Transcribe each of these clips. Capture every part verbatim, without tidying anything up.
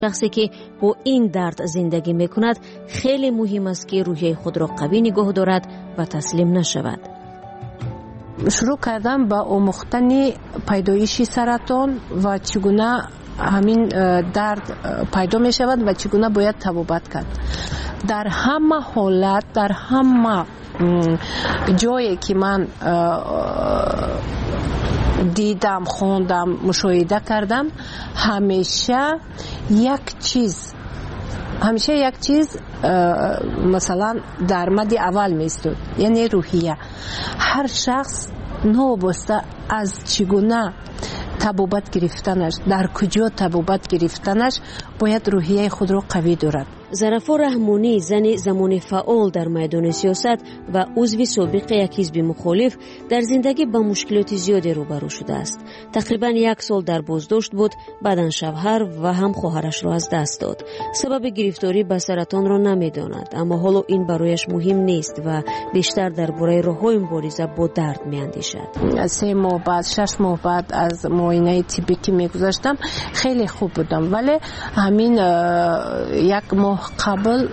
شخصی که با این درد زندگی میکند خیلی مهم است که روحیه خود را قوی نگاه دارد و تسلیم نشود. شروع کردم با آموختن پیدایش سرطان و چگونه همین درد پیدا می شود و چگونه باید تبابت کرد. در همه حالت، در همه جایی که من دیدم، خوندم، مشاهده کردم، همیشه یک چیز همیشه یک چیز مثلا در مد اول می استود، یعنی روحیه. هر شخص نوبسته از چگونه تبابت گرفتنش، در کجا تبابت گرفتنش، باید روحیه خود را قوی دارد. ظرفا رحمانی، زن زمان فعال در میدان سیاست و عضو سابق یک حزب مخالف، در زندگی با مشکلات زیادی روبرو شده است. تقریبا یک سال در بازداشت بود، بعداً شوهر و هم خواهرش را از دست داد. سبب گرفتاری به سرطان را نمیداند، اما حالا این برایش مهم نیست و بیشتر درباره راه‌های مبارزه با درد میاندیشد. سه ماه بعد، شش ماه بعد از معاینه طبی که میگذاشتم خیلی خوب بودم، ولی همین یک ماه قبل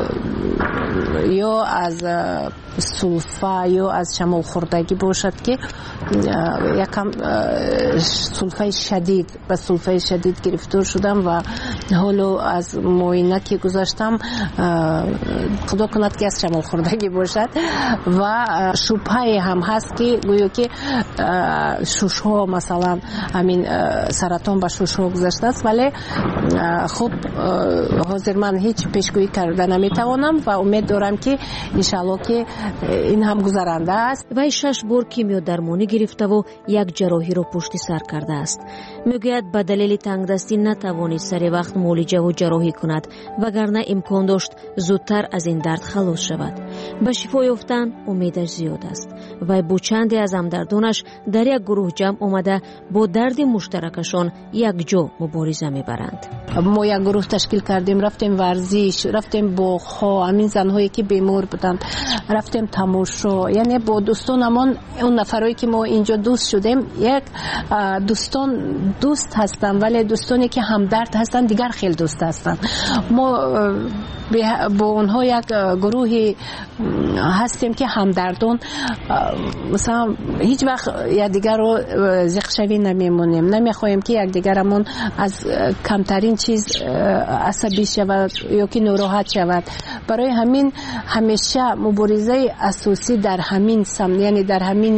یا از سلفه یا از شمال خوردگی باشد که یکم سلفه شدید به سلفه شدید گرفتار شدم و حالا از معاینه که گذاشتم خدا کند که از شمال خوردگی باشد و شبهه هم هست که گویا که شش ها مثلا همین سرطان به شش ها گذاشته است، ولی خب حاضر من هیچ پیشگویی کرده نمیتوانم و امید دارم که انشالله که این هم گذرنده است. وی شش بار کیمیا درمانی گرفته و یک جراحی را پشت سر کرده است. میگوید به دلیل تنگدستی نتوانست سر وقت معالجه و جراحی کند، وگرنه امکان داشت زودتر از این درد خلاص شود. به شفا یافتن امیدش زیاد است. وی با چندی از همدردانش در یک گروه جمع آمده با درد مشترکشان یک جا مبارزه میبرند. ما یک گروه تشکیل کردیم، رفتیم ورزش، رفتیم باغ‌ها، همین زنهایی که بیمار بودند، رفتیم تماشا، یعنی با دوستانمان، اون نفرایی که ما اینجا دوست شدیم، یک دوستان دوست هستن ولی دوستانی که همدرد هستن دیگر خیلی دوست هستن. ما با اونها یک گروهی هستیم که همدردان مثلا هیچ وقت یکدیگر رو زخشوی نمیمونیم، نمیخوایم که یکدیگرمون از کمترین چیز عصبی شود یا که ناراحت شود. برای همین همیشه مبارزه اساسی در همین سم، یعنی در همین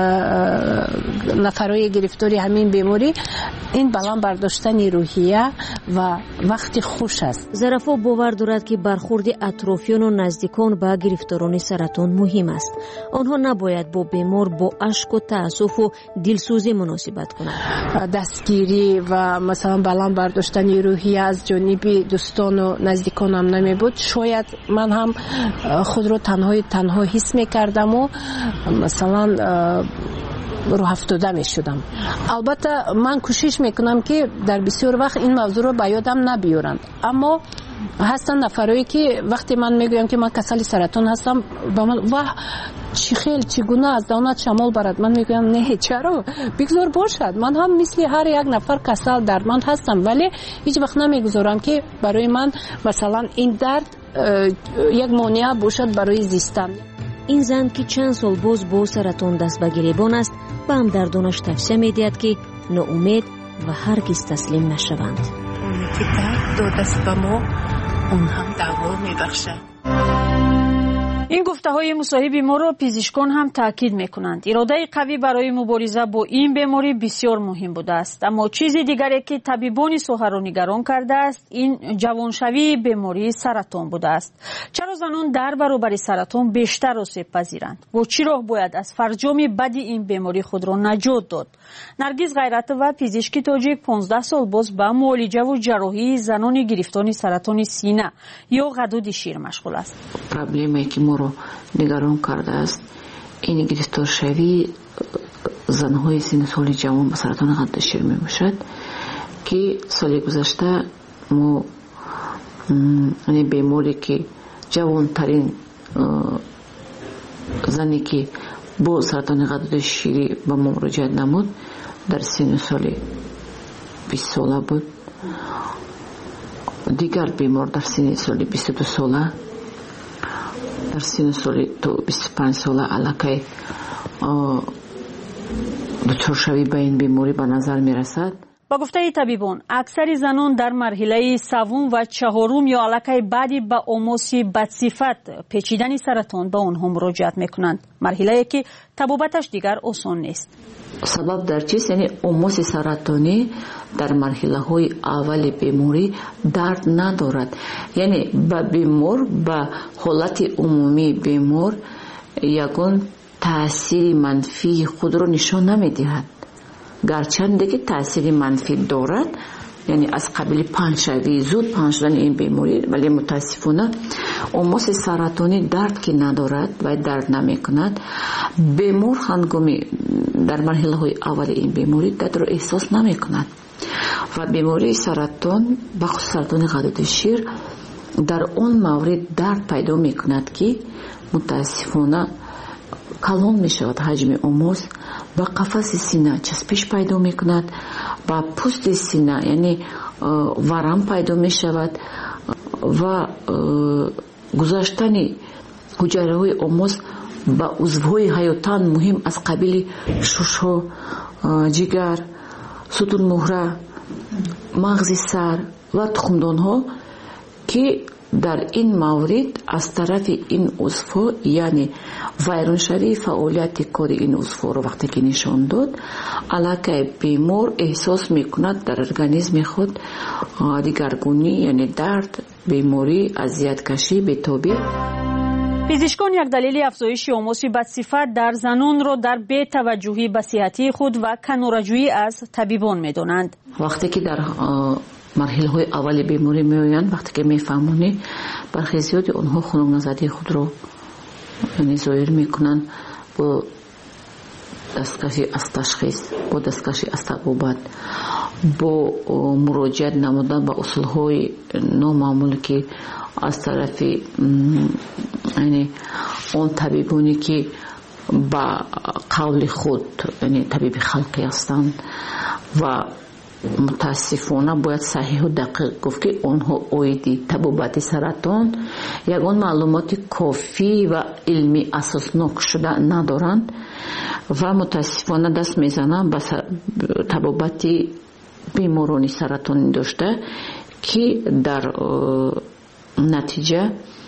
نفرای گرفتاری همین بیماری، این بلند برداشتن روحیه و وقتی خوش است. ظرفا باور دارد که برخورد اطرافیان و نزدیکان با گرفتاران سرطان مهم است. آنها نباید با بیمار با اشک و تأسف و دلسوزی مناسبت کنند. دستگیری و مثلا بلند برداشتن روحیه از جانب دوستان و نزدیکانم نمی بود. شاید من هم خود رو تنهای تنها حس می کردم و مثلا رو افتاده می شدم. البته من کوشش میکنم که در بسیار وقت این موضوع رو به یادم نبیارند، اما هستن نفرایی که وقتی من میگویم که من کسل سرطان هستم با من واه چی خیل چگونه از دانت شمال برد، من میگویم نه چرا بگذار باشد، من هم مثل هر یک نفر کسل درمند هستم، ولی هیچ وقت نمیگذارم که برای من مثلا این درد یک مانع باشد برای زیستن. این زن که چند سال باز با سرطان دست به گریبان است، به همدردانش توصیه می‌دهد که ناامید و هرگز تسلیم نشوند. اونی که درد داده است به ما، اون هم دوا می‌بخشد. این گفته های مصاحب ما را پزشکان هم تاکید میکنند. اراده قوی برای مبارزه با این بیماری بسیار مهم بوده است، اما چیز دیگری که طبیبان ساحه را نگران کرده است این جوانشوی بیماری سرطان بوده است. چرا زنان در برابر سرطان بیشتر آسیب پذیرند و چرا باید از فرجام بد این بیماری خود را نجات داد؟ نرگس غیرت و پزشک تاجیک پانزده سال باز به معالجه و جراحی زنان گرفتار سرطان سینه یا غدود شیر مشغول است. پرابلمی که ما رو نگران کرده است این گرفتار شوی زنهای سن سال جوان به سرطان غدود شیر می باشد که سال گذشته ما این بیماری که جوان ترین زنی که با سرطان غدود شیری به ما مراجعت نمود در سن سال بیست ساله بود. дигар бемор дар синни соли бисту ду сола, дар синни соли бисту панҷ сола аллакай дучоршавӣ ба ин беморӣ ба назар мерасад. ба гуфтаи табибон, аксари занон дар марҳилаи савум ва чаҳорум ё аллакай баъди ба омоси бадсифат печидани саратон ба онҳо муроҷиат мекунанд, марҳилае ки табобаташ дигар осон нест. сабаб дар чист? Яъне омоси саратонӣ дар марҳилаҳои аввали беморӣ дард надорад. яъне ба бемор, ба ҳолати умумии бемор ягон таъсири манфии худро нишон намедиҳад. гарчанде ки таъсири манфӣ дорад, яъне аз қабили паҳншавӣ, зуд паҳн шудани ин беморӣ, вале мутаассифона омоси саратонӣ дард ки надорад ва дард намекунад. бемор ҳангоми дар марҳилаҳои аввали ин беморӣ дардро эҳсос намекунад ва бемории саратон, бахусус саратони ғадуди шир, дар он маврид дард пайдо мекунад ки мутаассифона калон мешавад ҳаҷми омос, ба қафаси сина часпиш пайдо мекунад, ба пӯсти сина яъне варам пайдо мешавад ва гузаштани ҳуҷайраҳои омос ба узвҳои ҳаётан муҳим аз қабили шушҳо, ҷигар, сутунмуҳра, мағзи сар ва тухмдонҳо ки дар ин маврид аз тарафи ин узвҳо, яъне вайроншавии фаъолияти кори ин узвҳоро вақте ки нишон дод, аллакай бемор эҳсос мекунад дар организми худ дигаргунӣ, яъне дард, беморӣ, азияткашӣ, бетобӣ. пизишкон як далели афзоиши омоси бадсифат дар занонро дар бетаваҷҷӯҳӣ ба сиҳатии худ ва канораҷӯӣ аз табибон медонанд. вақте ки дар марҳилаҳои аввали беморӣ меоянд, вақте ки мефаҳмонӣ, бархи зиёди онҳо хунукназадии худро яъне зоҳир мекунанд бо дасткашӣ аз ташхис, бо дасткашӣ аз табобат, бо муроҷиат намудан ба усулҳои номаъмуле ки аз тарафи яъне он табибоне ки ба қавли худ, яъне табиби халқӣ ҳастанд ва мутаассифона бояд саҳиҳу дақиқ гуфт ки онҳо оиди табобати саратон ягон маълумоти кофӣ ва илмӣ асоснок шуда надоранд ва мутаассифона даст мезананд ба табобати беморони саратони дошта ки дар натиҷа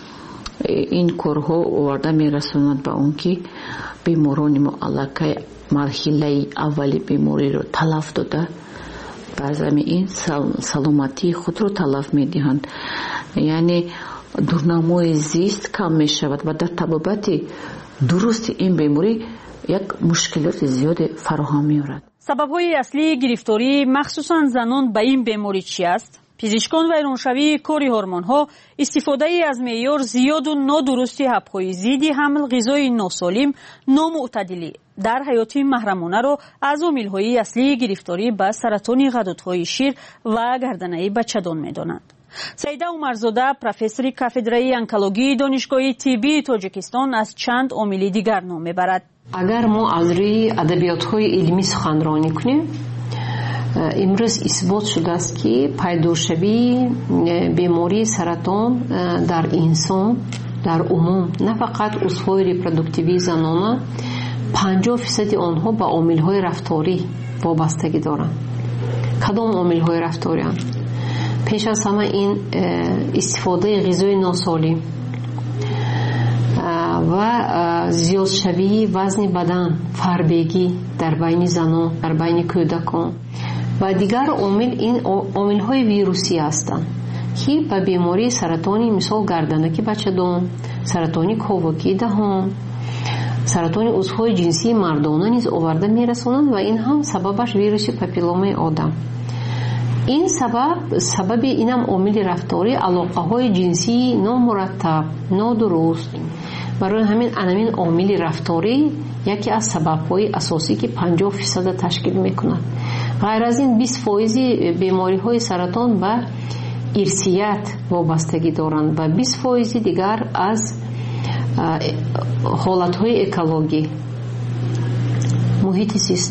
ин корҳо оварда мерасонад ба он ки беморони мо аллакай марҳилаи аввали бемориро талаф дода баъзами ин саломатии худро талаф медиҳанд, яъне дурнамои зист кам мешавад ва дар табобати дурусти ин беморӣ як мушкилоти зиёде фароҳам меорад. сабабҳои аслии гирифторӣ махсусан занон ба ин беморӣ чӣ аст? пизишкон вайроншавии кори ҳормонҳо, истифодаи аз меъёр зиёду нодурусти ҳабҳои зидди ҳамл, ғизои носолим, номуътадилӣ дар ҳаёти маҳрамонаро аз омилҳои аслии гирифторӣ ба саратони ғадудҳои шир ва гарданаи бачадон медонанд. саида умарзода, профессори кафедраи онкологии донишгоҳи тиббии тоҷикистон, аз чанд омили дигар ном мебарад. агар мо аз рӯи адабиётҳои илмӣ суханронӣ кунем, имрӯз исбот шудааст ки пайдошавии бемории саратон дар инсон дар умум, на фақат узвҳои репродуктивии занона, панҷоҳ фисади онҳо ба омилҳои рафторӣ вобастагӣ доранд. кадом омилҳои рафториянд? пеш аз ҳама ин истифодаи ғизои носолим ва зиёдшавии вазни бадан, фарбегӣ дар байни занон, дар байни кӯдакон ва дигар омил, ин омилҳои вирусӣ ҳастанд ки ба бемории саратони мисол гарданаки бачадон, саратони ковакиидаҳон, саратони узвҳои ҷинсии мардона низ оварда мерасонанд ва ин ҳам сабабаш вируси папилломаи одам. ин сабаб сабаби инам омили рафторӣ алоқаҳои ҷинсии номураттаб, нодуруст. барои ҳамин анамин омили рафторӣ яке аз сабабҳои асосӣ ки панҷоҳ фисада ташкил мекунад. ғайр аз ин бист фоизи бемориҳои саратон ба ирсият вобастагӣ доранд ва бист фоизи дигар аз ҳолатҳои экологӣ, муҳити зист,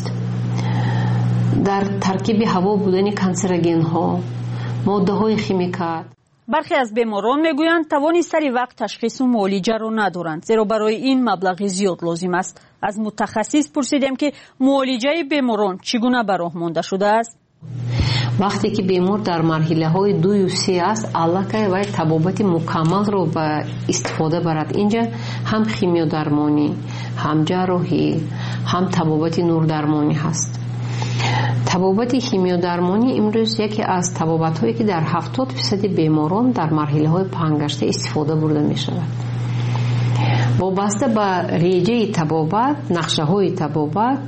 дар таркиби ҳаво будани канцерогенҳо, моддаҳои химикат. برخی از بیماران میگویند توان سری وقت تشخیص و معالجه را ندارند، زیرا برای این مبلغ زیاد لازم است. از متخصص پرسیدیم که معالجه بیماران چگونه به راه مانده شده است. وقتی که بیمار در مرحله های دو و سه است، علاقه و طبابت مکمل رو به استفاده برد. اینجا هم خیمیا درمانی، هم جراحی، هم طبابت نور درمانی هست. طبابت خیمیا درمانی امروز یکی از طبابت هایی که در هفتاد درصد بیماران در مرحله های پنگشته استفاده برده می شود. وابسته به ریجه طبابت، نقشه های طبابت،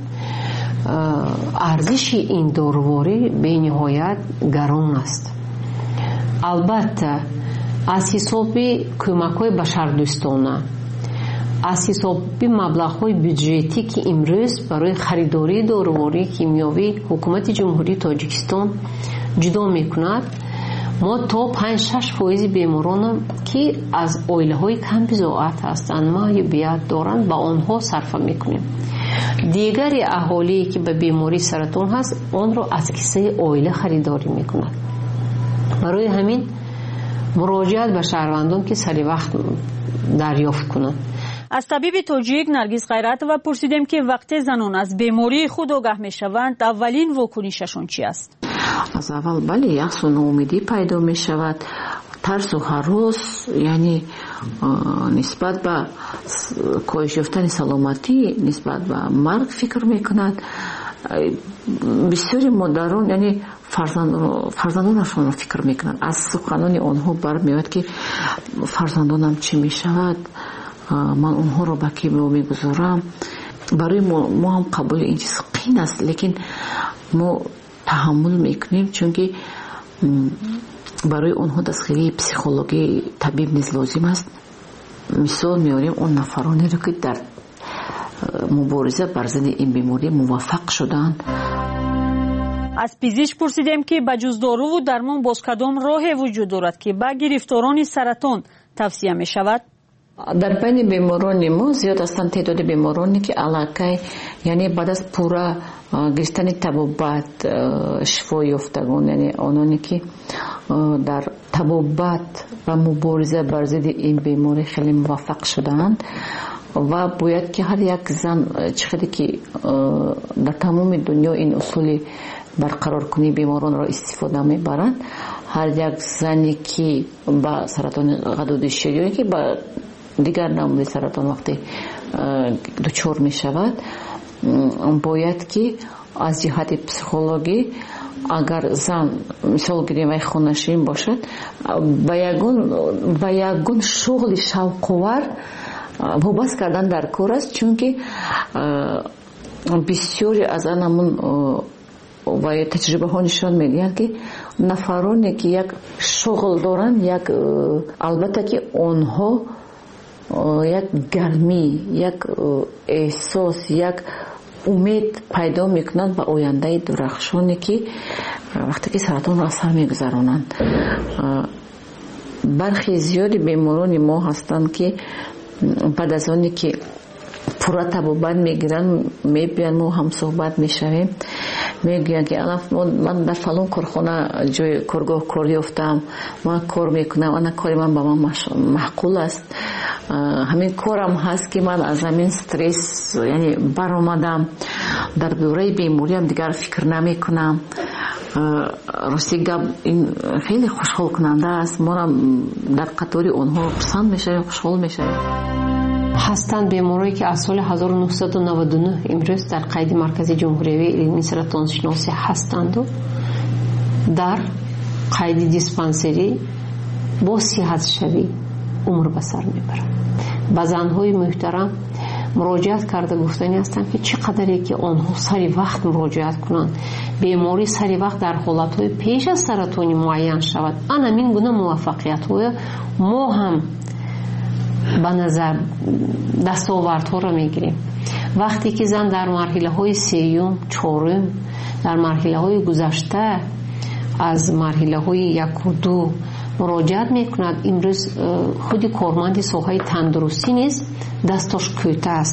ارزش این داروری به نهایت گران است. البته از حساب کمک های بشردوستانه، از حساب مبلغ های بودجتی که امروز برای خریداری داروری کیمیاوی حکومت جمهوری تاجیکستان جدا میکند، ما تا پنج شش فایز بیماران که از اویله های کم بضاعت هستند، معیوبیت دارند، با آنها صرف میکنیم. دیگری اهالی که به بیماری سرطان هست آن را از کیسه اویله خریداری میکنند. برای همین مراجعت به شهروندان که سری وقت دریافت کنند. از طبیب تاجیک نرگس غیرت و پرسیدیم که وقتی زنان از بیماری خود آگاه میشوند اولین واکنششون چی است؟ از اول بله یأس و ناامیدی پیدا می شود، ترس و هراس، یعنی نسبت به کاهش یافتن سلامتی، نسبت به مرگ فکر میکند. بسیاری مادران یعنی فرزندانشان را فکر میکنند. از سخنان آنها برمیاد که فرزندانم چی میشود، من اونها رو به کی میگذارم. برای ما, ما هم قبول این چیز قین است، لیکن ما تحمل میکنیم، چون که برای اونها دستگیری پسیخولوژی طبیب نیز لازم است. مثال میاریم اون نفرانی رو که در مبارزه بر ضد این بیماری موفق شدند. از پزشک پرسیدیم که بجز دارو و درمان باز کدام راهی وجود دارد که به گرفتاران سرطان توصیه می شود؟ در بین بیماران ما زیاد هستند تعداد بیمارانی که علاقه، یعنی بعد از پورا گرفتن طبابت شفا یافتگان، یعنی آنانی که در طبابت و مبارزه بر ضد این بیماری خیلی موفق شدند و باید که هر یک زن چقدر که در تمام دنیا این اصول برقرار کنی بیماران را استفاده میبرند، هر یک زنی که با سرطان غدود شریانی که با دیگر نوع سرطان وقتی دچار می شود، باید که از جهت پسیخولوژی اگر زن مثال گیریم و خونشین باشد با یگون با یگون شغل شوق‌آور وابسته کردن در کار است، چون که بسیاری از آنمون و تجربه ها نشان میدهند که نفرانی که یک شغل دارند، یک البته که آنها یک گرمی، یک احساس، یک امید پیدا میکنند به آینده درخشانی که وقتی که سرطان را اثر میگذرانند. برخی زیادی بیماران ما هستند که بعد از آنی که پورا طبابت میگیرن میبین ما هم صحبت میشویم، میگوین که من در فلان کارخانه جای کارگاه کار یافتم، من کار میکنم، انا کاری من با من معقول است، همین کارم هست که من از همین استرس یعنی برآمدم، در دوره بیماری هم دیگر فکر نمی کنم. راستی گپ این خیلی خوشحال کننده است، ما در قطاری اونها پسند میشه، خوشحال میشه. هستند بیماری که از سال هزار و نهصد و نود و نه امروز در قید مرکز جمهوری علمی سرطان شناسی هستند و در قید دیسپانسری با صحت شوی عمر به سر میبرند. با زنهای محترم مراجعت کرده گفتنی هستند که چقدری که آنها سری وقت مراجعت کنند، بیماری سری وقت در حالتهای پیش از سرطانی معین شود. آن همین گونه موفقیت های ما هم به نظر دستاوردها را میگیریم. وقتی که زن در مرحله های سیوم، چهارم، در مرحله های گذشته از مرحله های یک و دو مراجعت میکند، امروز خودی کارمند ساحه تندرستی نیست، دستاش کوته است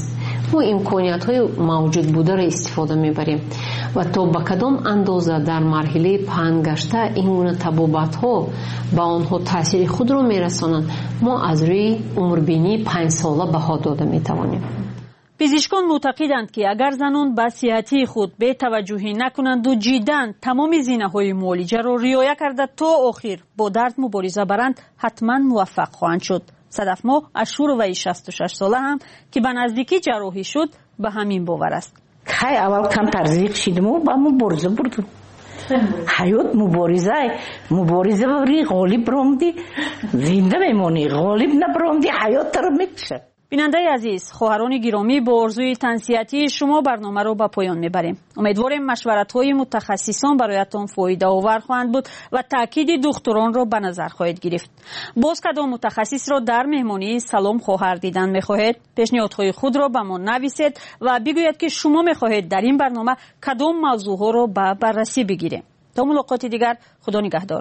ما امکانیت های موجود بوده را استفاده میبریم و تا به کدام اندازه در مرحله پهن گشته این گونه طبابت ها به آنها تاثیر خود را میرسانند ما از روی عمربینی پنج ساله بها داده میتوانیم. پزشکان معتقدند که اگر زنان به صحتی خود بی توجهی نکنند و جداً تمام زینه‌های معالجه را رعایت کرده تا آخر با درد مبارزه برند حتما موفق خواهند شد. صدف ما از شوروی شصت و شش ساله هم که به نزدیکی جراحی شد به همین باور است. خیلی اول کم ترزیق شدیم و با مبارزه بردیم. حیات مبارزه مبارزه بری غالب رامدی زنده میمونی، غالب نبرامدی حیات تر میکشه. بیننده عزیز، خواهران گرامی، با آرزوی تنصیحاتی شما برنامه را به پایان میبریم. امیدواریم مشورت‌های متخصصان برایتان فایده آور خواهند بود و تاکید دکتران را به نظر خواهید گرفت. باز کدام متخصص را در مهمانی سلام خواهر دیدن میخواهید؟ پیشنهادهای خود را به ما نویسید و بگویید که شما میخواهید در این برنامه کدام موضوعها را به بررسی بگیریم. تا ملاقات دیگر، خدا نگهدار.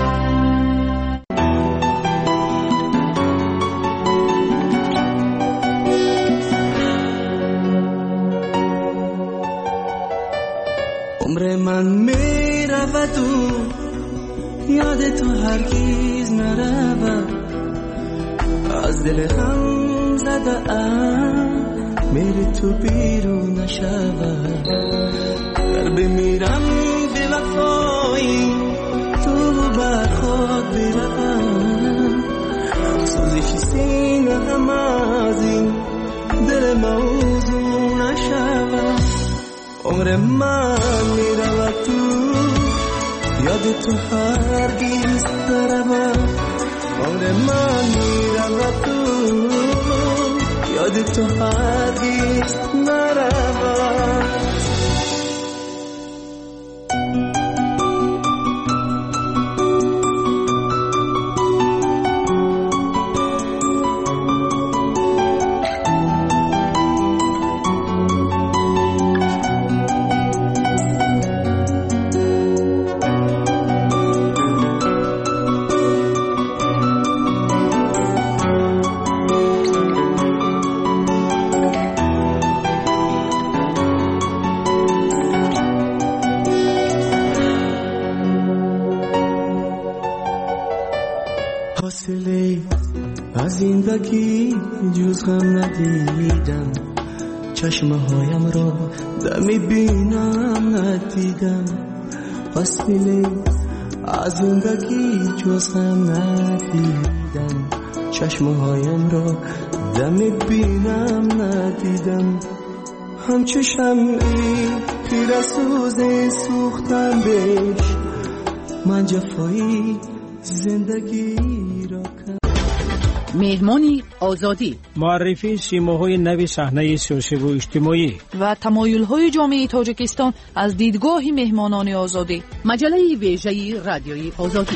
عمر من می رود و یاد تو هرگیز نرود از دل هم زده ام میری تو بیرون نشود در بمیرم به وفایی تو بر خود بروم سوزش سینه هم از این دل موضوع نشود عمر من می رود تو یاد تو هرگیز نرود عمر من می رود تو یاد تو هرگیز نرود فاصله از زندگی جز غم ندیدم چشمه هایم را دمی بینم ندیدم فاصله از زندگی جز غم ندیدم چشمه هایم را دمی بینم ندیدم همچو شمعی خیره سوز سوختم بهش من جفایی زندگی را مهمانی آزادی معرفی سیماهای نوی صحنه سیاسی و اجتماعی و تمایل‌های جامعه تاجیکستان از دیدگاه مهمانان آزادی مجله ویژه رادیوی آزادی.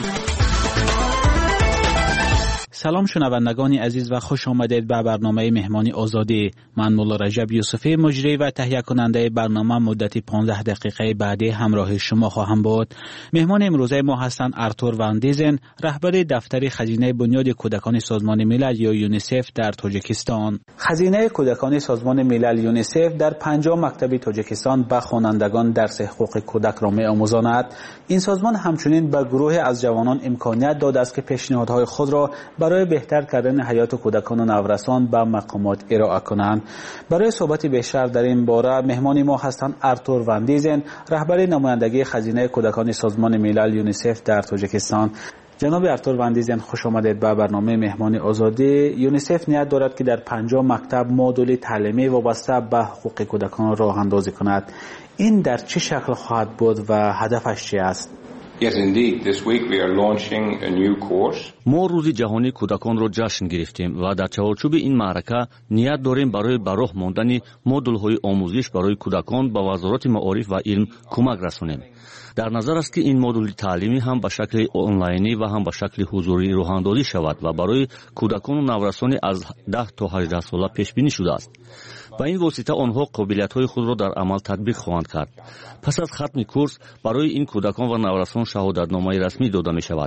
سلام شنوندگان عزیز و خوش آمدید به برنامه مهمانی آزادی. من مولا رجب یوسفی مجری و تهیه کننده برنامه مدت پانزده دقیقه بعدی همراه شما خواهم بود. مهمان امروزه ما هستند آرتور وان دیزن، رهبر دفتر خزینه بنیاد کودکان سازمان ملل یا یونیسف در تاجیکستان. خزینه کودکان سازمان ملل یونیسف در پنجاه مکتب تاجیکستان به خوانندگان درس حقوق کودک را می‌آموزاند. این سازمان همچنین به گروه از جوانان امکانیت داده است که پیشنهادهای خود را برای بهتر کردن حیات کودکان و نوجوانان به مقامات ارائه کنند. برای صحبت بیشتر در این باره مهمان ما هستند آرتور وان دیزن، رهبر نمایندگی خزینه کودکان سازمان ملل یونیسف در تاجیکستان. جناب آرتور وان دیزن، خوش آمدید به برنامه مهمانی آزادی. یونیسف نیت دارد که در پنجاه مکتب مدل تعلیمی وابسته به حقوق کودکان راه اندازی کند. این در چه شکل خواهد بود و هدفش چی است؟ Yes, indeed. This week we are launching a new course. ما روز جهانی کودکان را جشن گرفتیم و در چارچوب این معرکه نیت داریم برای به راه ماندن مدل‌های آموزش برای کودکان به وزارت معارف و علم کمک رسانیم. در نظر است که این مدل تعلیمی هم به شکل آنلاینی و هم به شکل حضوری راه اندازی شود و برای کودکان و نوجوانان از ده تا هجده ساله پیش بینی شده است. با این واسطه آنها قابلیت‌های خود را در عمل تطبیق خواهند کرد. پس از ختم کورس برای این کودکان و نوجوانان شهادتنامه رسمی داده می شود.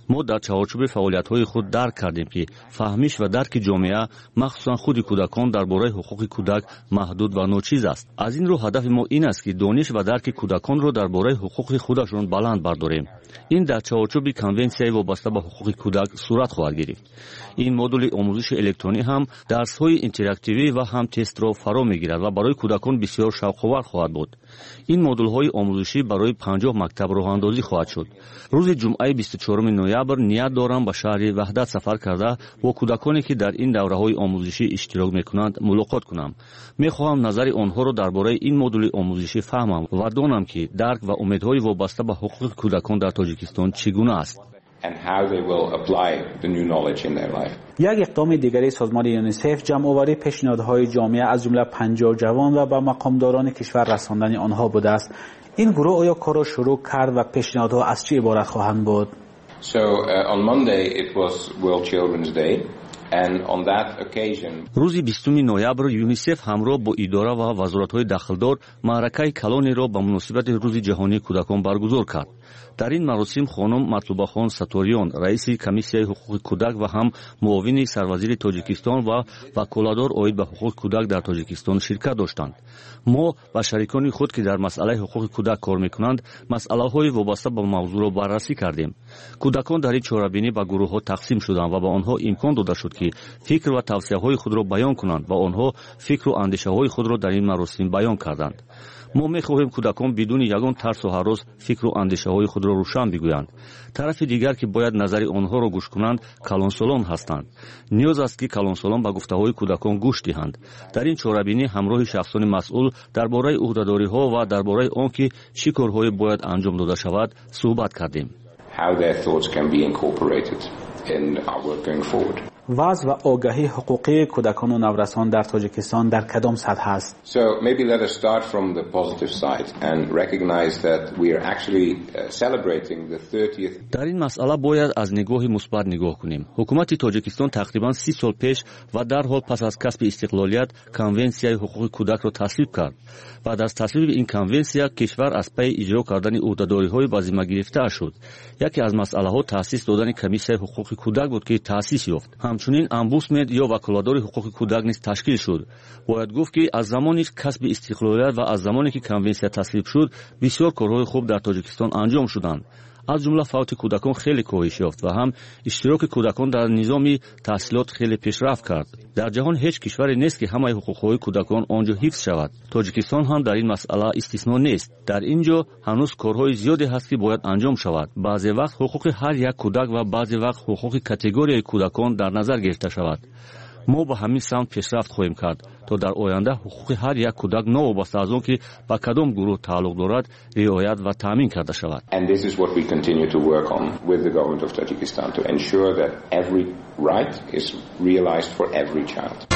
мо дар чаҳорчӯби фаъолиятҳои худ дарк кардем ки фаҳмиш ва дарки ҷомеа махсусан худи кӯдакон дар бораи ҳуқуқи кӯдак маҳдуд ва ночиз аст. аз ин рӯ ҳадафи мо ин аст ки дониш ва дарки кӯдаконро дар бораи ҳуқуқи худашон баланд бардорем. ин дар чаҳорчӯби конвенсияи вобаста ба ҳуқуқи кӯдак сурат хоҳад гирифт. ин модули омӯзиши электронӣ ҳам дарсҳои интерактивӣ ва ҳам тестро фаро мегирад ва барои кӯдакон бисёр шавқовар хоҳад буд. ин модулҳои омӯзишӣ барои панҷоҳ мактаб роҳандозӣ хоҳад шуд. рӯзи ҷумъаи бисту чорум ноябр ният дорам ба шаҳри ваҳдат сафар карда бо кӯдаконе ки дар ин давраҳои омӯзишӣ иштирок мекунанд мулоқот кунам. мехоҳам назари онҳоро дар бораи ин модули омӯзишӣ фаҳмам ва донам ки дарк ва умедҳои вобаста ба ҳуқуқи кӯдакон дар тоҷикистон чӣ гуна аст. And how they will apply the new knowledge in their life. یک اقدام دیگری سازمان یونیسف جمع‌آوری پیشنهادهای جامعه از جمله پنجاه جوان و به مقامداران کشور رساندن آنها بوده است. این گروه آیا کار را شروع کرد و پیشنهادها از چه عبارت خواهند بود؟ So uh, on Monday it was World Children's Day. And on that occasion, روزی بیستم نوامبر یونیسف همراه با اداره و وزارت‌های داخلدار معرکه کلانی را به مناسبت روز جهانی کودکان برگزار کرد. در این مراسم خانم مطلوبه خان ستوریان رئیس کمیسیای حقوق کودک و هم معاون سروزیر تاجیکستان و وکالتدار عاید به حقوق کودک در تاجیکستان شرکت داشتند. ما و شریکان خود که در مسئله حقوق کودک کار میکنند مسئله‌های وابسته به موضوع را بررسی کردیم. کودکان در این چهاربینی به گروه‌ها تقسیم شدند و به آنها امکان داده شد که فکر و توصیه‌های خود را بیان کنند و آنها فکر و اندیشه‌های خود را در این مراسم بیان کردند. ما می‌خواهیم کودکان بدون یگان ترس و هراس فکر و اندیشه‌های خود را روشن بگویند. طرف دیگر که باید نظر آنها را گوش کنند کلانسالان هستند. نیاز است که کلانسالان به گفته‌های کودکان گوش دهند. در این چهاربینی همراه شخصان مسئول درباره عهده‌داری‌ها و درباره آنکه چه کارهایی باید انجام داده شود صحبت کردیم. How their thoughts can be incorporated in our work going forward. وضع و آگاهی حقوقی کودکان و نوجوانان در تاجیکستان در کدام سطح است؟ So maybe let us start from the positive side and recognize that we are actually uh, celebrating the thirtieth. در این مسئله باید از نگاه مثبت نگاه کنیم. حکومت تاجیکستان تقریبا سی سال پیش و در حال پس از کسب استقلالیت کنونسیای حقوق کودک را تصویب کرد. بعد از تصویب این کنونسیا کشور از پی اجرا کردن عهده‌داری‌های به ذمه گرفته شد. یکی از مسئله‌ها تأسیس دادن کمیسیای حقوق کودک بود که تأسیس یافت. همچنین امبوسمن یا وکالتدار حقوق کودک نیز تشکیل شد. باید گفت که از زمانی کسب استقلالیت و از زمانی که کنونسیا تصویب شد بسیار کارهای خوب در تاجیکستان انجام شدند. از جمله فوت کودکان خیلی کاهش یافت و هم اشتراک کودکان در نظام تحصیلات خیلی پیشرفت کرد. در جهان هیچ کشوری نیست که همه حقوق‌های کودکان آنجا حفظ شود. تاجیکستان هم در این مسئله استثنا نیست. در اینجا هنوز کارهای زیادی هست که باید انجام شود. بعضی وقت حقوق هر یک کودک و بعضی وقت حقوق کاتگوری کودکان در نظر گرفته شود. ما با همین سمت پیشرفت خواهیم کرد تا در آینده حقوق هر یک کودک نوابسته از آن که به کدام گروه تعلق دارد رعایت و تامین کرده شود. And this is what we continue to work on with the government of Tajikistan to ensure that every right is realized for every child.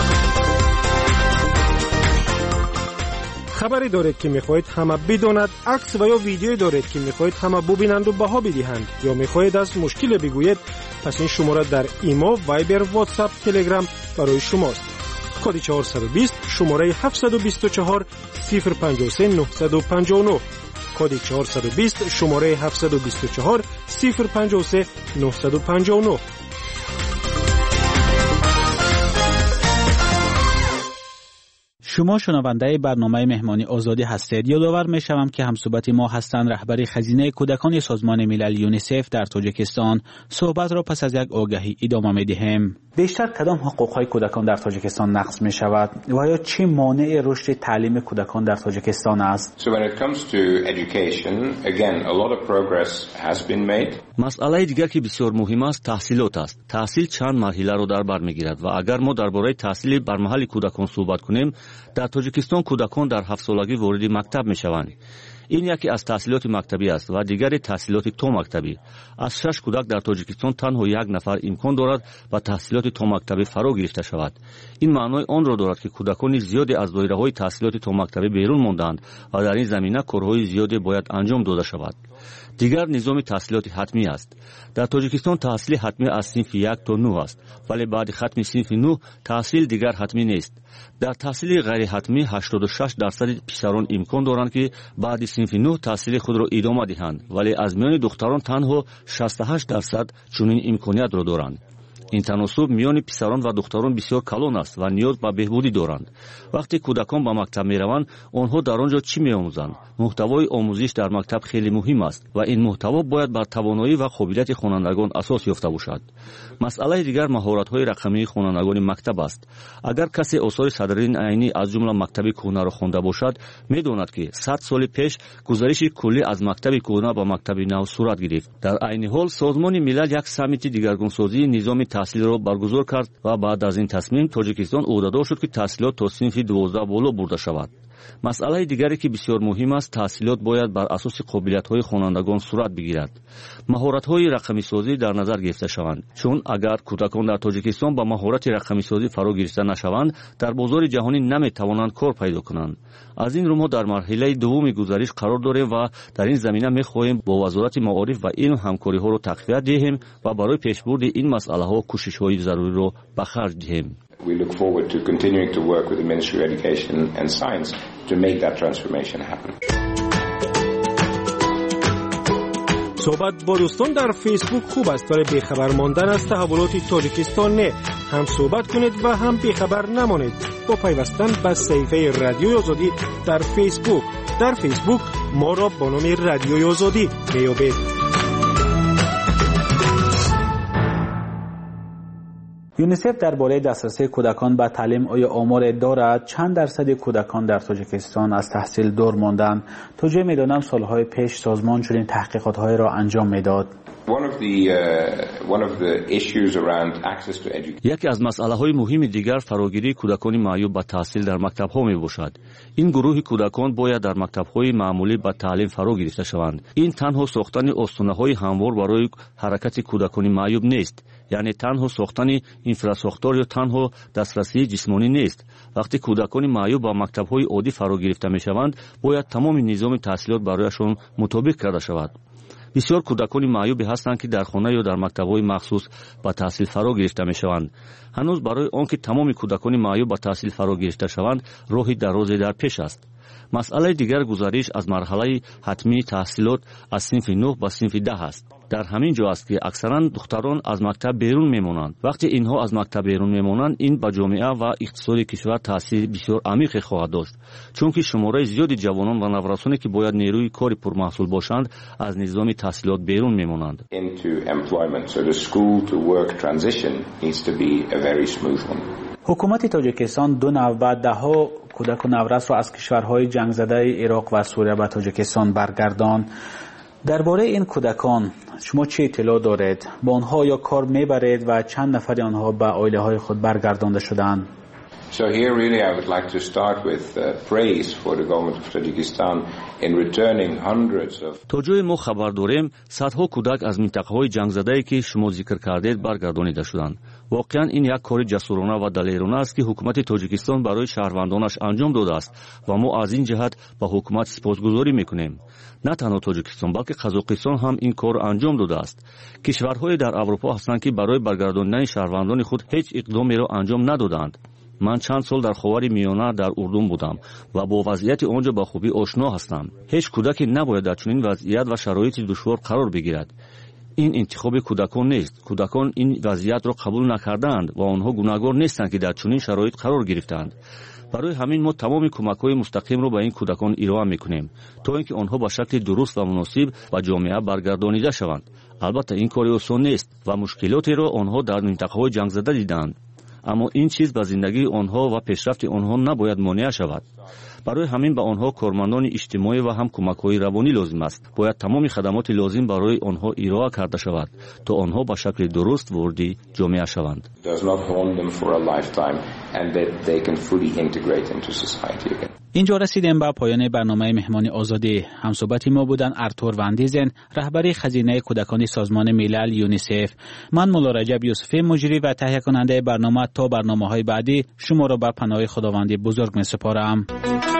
خبری دارید که میخواهید همه بداند، عکس و یا ویدیویی دارید که میخواهید همه ببینند و بها بدهند، یا میخواهید از مشکل بگویید، پس این شماره در ایما، وایبر، واتساپ، تلگرام برای شماست. کد چهارصد و بیست شماره هفتصد و بیست و چهار صفر پنجاه و سه نهصد و پنجاه و نه. کد چهارصد و بیست شماره هفتصد و بیست و چهار صفر پنجاه و سه نهصد و پنجاه و نه. شما شنونده برنامه مهمانی آزادی هستید. یادآور میشوم که همصحبت ما هستند رهبر خزینه کودکان سازمان ملل یونیسف در تاجیکستان. صحبت را پس از یک آگهی ادامه می‌دهیم. بیشتر کدام حقوق‌های کودکان در تاجیکستان نقض می‌شود و یا چه مانع رشد تعلیم کودکان در تاجیکستان است؟ So when it comes to education, again a lot of progress has been made. مسئله دیگر که بسیار مهم است تحصیلات است. تحصیل چند مرحله را در بر می‌گیرد و اگر ما درباره تحصیل بر محل کودکان صحبت کنیم، در تاجیکستان کودکان در هفت سالگی وارد مکتب می‌شوند. این یکی از تحصیلات مکتبی است و دیگری تحصیلات تو مکتبی. از شش کودک در تاجیکستان تنها یک نفر امکان دارد با تحصیلات تو مکتبی فرا گرفته شود. این معنای آن را دارد که کودکان زیادی از دایره‌های تحصیلات تو مکتبی بیرون ماندند و در این زمینه کارهای زیادی باید انجام داده شود. دیگر نظام تحصیلات حتمی است. در تاجیکستان تحصیل حتمی از صنف یک تا نه است، ولی بعد ختم صنف نه تحصیل دیگر حتمی نیست. در تحصیل غیر حتمی هشتاد و شش درصد پسران امکان دارند که بعد صنف نه تحصیل خود را ادامه دهند، ولی از میان دختران تنها شصت و هشت درصد چنین امکانیت را دارند. این تناسب میان پسران و دختران بسیار کلان است و نیاز به بهبودی دارند. وقتی کودکان به مکتب میروند، آنها در آنجا چی میآموزند؟ محتوای آموزش در مکتب خیلی مهم است و این محتوا باید بر توانایی و قابلیت خوانندگان اساس یافته باشد. مسئله دیگر مهارت‌های رقمی خوانندگان مکتب است. اگر کسی آثار صدرالدین عینی از جمله مکتب کهنه را خوانده باشد، می‌داند که صد سال پیش گزارش کلی از مکتب کهنه به مکتب نو صورت گرفت. در عین حال سازمان ملل یک سمیت دیگرگونسازی نظام تحصیل را برگزار کرد و بعد از این تصمیم تاجیکستان عهده‌دار شد که تحصیلات تا صنف دوازده بالا برده شود. مسئله دیگری که بسیار مهم است، تحصیلات باید بر اساس قابلیت‌های خوانندگان صورت بگیرد. مهارت‌های رقمی‌سازی در نظر گرفته شوند، چون اگر کودکان در تاجیکستان با مهارت رقمی‌سازی فرا گرفته نشوند، در بازار جهانی نمی‌توانند کار پیدا کنند. از این رو ما در مرحله دوم گزارش قرار داریم و در این زمینه می‌خواهیم با وزارت معارف و علم همکاری‌ها را تقویت دهیم و برای پیشبرد این مسئله‌ها کوشش‌های ضروری را به خرج دهیم. We look forward to continuing to work with the Ministry of Education and Science to make that transformation happen. صحبت با دوستان در فیسبوک خوب است، برای بیخبر ماندن از تحولات تاجیکستان نه. هم صحبت کنید و هم بیخبر نمانید با پیوستن به صفحه رادیوی آزادی در فیسبوک. در فیسبوک ما را با نام رادیوی آزادی میابید. یونیسف درباره دسترسی کودکان به تعلیم آیا آمار دارد؟ چند درصد کودکان در تاجیکستان از تحصیل دور ماندند؟ تا جای میدانم سالهای پیش سازمان چنین تحقیقات‌های را انجام میداد. یکی از مسئله‌های مهم دیگر فراگیری کودکان معیوب به تحصیل در مکتب‌ها میباشد. این گروه کودکان باید در مکتب‌های معمولی به تعلیم فرا گرفته شوند. این تنها ساختن آستانه‌های هموار برای حرکت کودکان معیوب نیست، یعنی تنها ساختن اینفراساختور یا تنها دسترسی جسمانی نیست. وقتی کودکان معیوب به مکتب‌های عادی فرا گرفته می‌شوند، باید تمام نظام تحصیلات برایشان مطابق کرده شود. بسیار کودکان معیوبی هستند که در خانه یا در مکتب‌های مخصوص به تحصیل فرا گرفته می‌شوند. هنوز برای آنکه تمام کودکان معیوب به تحصیل فرا گرفته شوند، راهی درازی در پیش است. مسئله دیگر گزارش از مرحله حتمی تحصیلات از صنف نه به صنف ده است. در همین جا است که اکثرا دختران از مکتب بیرون میمانند. وقتی اینها از مکتب بیرون میمانند، این به جامعه و اقتصاد کشور تاثیر بسیار عمیق خواهد داشت، چون که شماره زیادی جوانان و نوجوانانی که باید نیروی کاری پرمحصول باشند از نظام تحصیلات بیرون میمانند. حکومت تاجیکستان دو نوع و دهها کودک و نورس را از کشورهای جنگ زده عراق و سوریه به تاجیکستان برگرداند. درباره این کودکان شما چه اطلاع دارید؟ با آنها یا کار میبرید و چند نفر آنها به عائله های خود برگردانده شدند؟ So here really I would like to start with uh, praise for the government of Tajikistan in returning hundreds of تا جای ما خبر داریم صدها کودک از منطقه‌های جنگ زده‌ای که شما ذکر کردید برگردانیده شدند. واقعا این یک کار جسورانه و دلیرانه است که حکومت تاجیکستان برای شهروندانش انجام داده است و ما از این جهت به حکومت سپاسگزاری میکنیم. نه تنها تاجیکستان بلکه قزاقستان هم این کار انجام داده است. کشورهای در اروپا هستند که برای برگرداندن شهروندان خود هیچ اقدامی را انجام ندادند. من چند سال در خاور میانه در اردن بودم و با وضعیت آنجا با خوبی آشنا هستم. هیچ کودکی نباید در چنین وضعیت و شرایط دشوار قرار بگیرد. این انتخاب کودکان نیست. کودکان این وضعیت را قبول نکردند و آنها گناهکار نیستند که در چنین شرایط قرار گرفتند. برای همین ما تمام کمک‌های مستقیم را به این کودکان ارائه می‌کنیم تا اینکه آنها به شکل درست و مناسب به جامعه برگردانیده شوند. البته این کار آسان نیست و مشکلاتی را آنها در منطقه‌های جنگ زده دیدند. اما این چیز به زندگی آنها و پیشرفت آنها نباید مانع شود. برای همین به آنها کارمندان اجتماعی و هم کمک‌های روانی لازم است. باید تمام خدمات لازم برای آنها ارائه کرده شود تا آنها به شکل درست وارد جامعه شوند. اینجا رسیدیم به پایان برنامه مهمان آزادی. همصحبت ما بودن ارتور وندیزن، رهبر خزینه کودکان سازمان ملل یونیسف. من مولا رجب یوسفی مجری و تهیه کننده برنامه. تا برنامه‌های بعدی شما را به پناه خداوند بزرگ می‌سپارم.